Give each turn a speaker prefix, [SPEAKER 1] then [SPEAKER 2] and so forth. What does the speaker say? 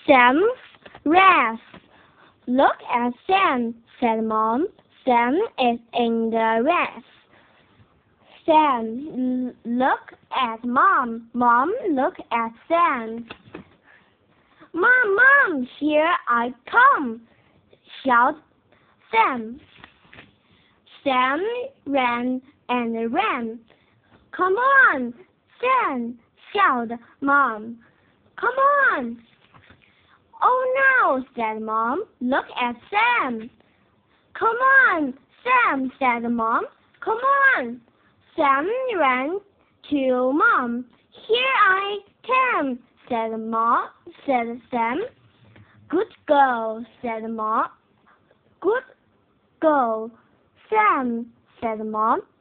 [SPEAKER 1] Sam ran. Look at Sam, said Mom. Sam is in the race. Sam look at Mom. Mom look at Sam. Mom, here I come, shouted Sam. Sam ran and ran. Come on, Sam, shouted Mom. Come on. Oh no, said Mom. Look at Sam. Come on, Sam, said Mom. Come on. Sam ran to Mom. Here I come, said Sam. Good girl, said Mom. Good girl, Sam, said Mom.